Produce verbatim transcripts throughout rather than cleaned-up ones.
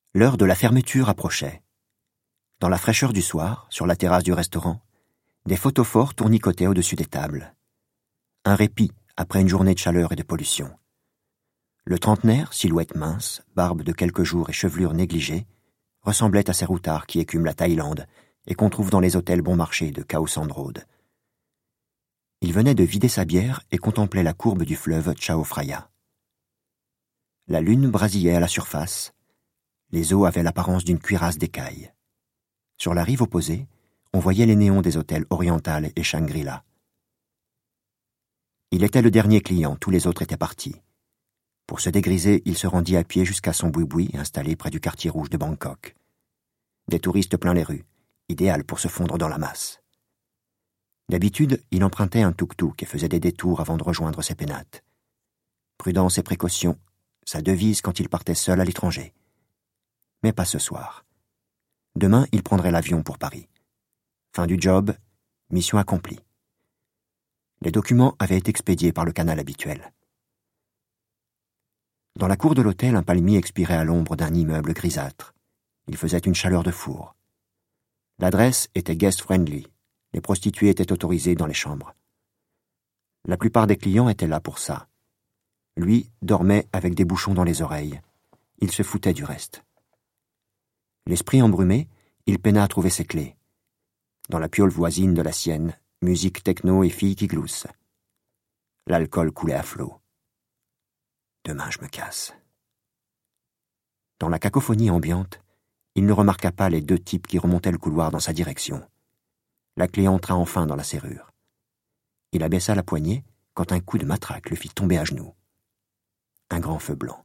L'heure de la fermeture approchait. Dans la fraîcheur du soir, sur la terrasse du restaurant, des photophores tournicotaient au-dessus des tables. Un répit après une journée de chaleur et de pollution. Le trentenaire, silhouette mince, barbe de quelques jours et chevelure négligée, ressemblait à ces routards qui écument la Thaïlande et qu'on trouve dans les hôtels bon marché de Khao San Road. Il venait de vider sa bière et contemplait la courbe du fleuve Chao Phraya. La lune brasillait à la surface. Les eaux avaient l'apparence d'une cuirasse d'écailles. Sur la rive opposée, on voyait les néons des hôtels Oriental et Shangri-La. Il était le dernier client, tous les autres étaient partis. Pour se dégriser, il se rendit à pied jusqu'à son boui-boui installé près du quartier rouge de Bangkok. Des touristes plein les rues, idéal pour se fondre dans la masse. D'habitude, il empruntait un tuk-tuk et faisait des détours avant de rejoindre ses pénates. Prudence et précaution, sa devise quand il partait seul à l'étranger. Mais pas ce soir. Demain, il prendrait l'avion pour Paris. Fin du job, mission accomplie. Les documents avaient été expédiés par le canal habituel. Dans la cour de l'hôtel, un palmier expirait à l'ombre d'un immeuble grisâtre. Il faisait une chaleur de four. L'adresse était guest-friendly. Les prostituées étaient autorisées dans les chambres. La plupart des clients étaient là pour ça. Lui dormait avec des bouchons dans les oreilles. Il se foutait du reste. L'esprit embrumé, il peina à trouver ses clés. Dans la piole voisine de la sienne, musique techno et filles qui gloussent. L'alcool coulait à flot. Demain, je me casse. Dans la cacophonie ambiante, il ne remarqua pas les deux types qui remontaient le couloir dans sa direction. La clé entra enfin dans la serrure. Il abaissa la poignée quand un coup de matraque le fit tomber à genoux. Un grand feu blanc.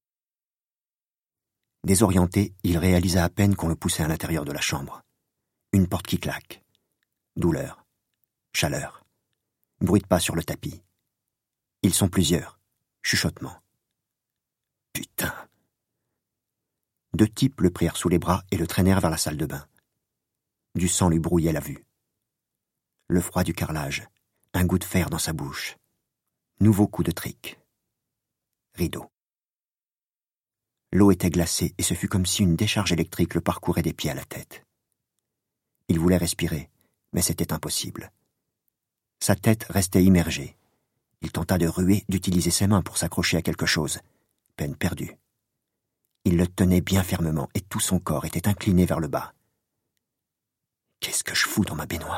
Désorienté, il réalisa à peine qu'on le poussait à l'intérieur de la chambre. Une porte qui claque. Douleur. Chaleur. Bruit de pas sur le tapis. Ils sont plusieurs. Chuchotement. Putain. Deux types le prirent sous les bras et le traînèrent vers la salle de bain. Du sang lui brouillait la vue. Le froid du carrelage. Un goût de fer dans sa bouche. Nouveau coup de trick. Rideau. L'eau était glacée et ce fut comme si une décharge électrique le parcourait des pieds à la tête. Il voulait respirer, mais c'était impossible. Sa tête restait immergée. Il tenta de ruer, d'utiliser ses mains pour s'accrocher à quelque chose. Peine perdue. Il le tenait bien fermement et tout son corps était incliné vers le bas. Qu'est-ce que je fous dans ma baignoire ?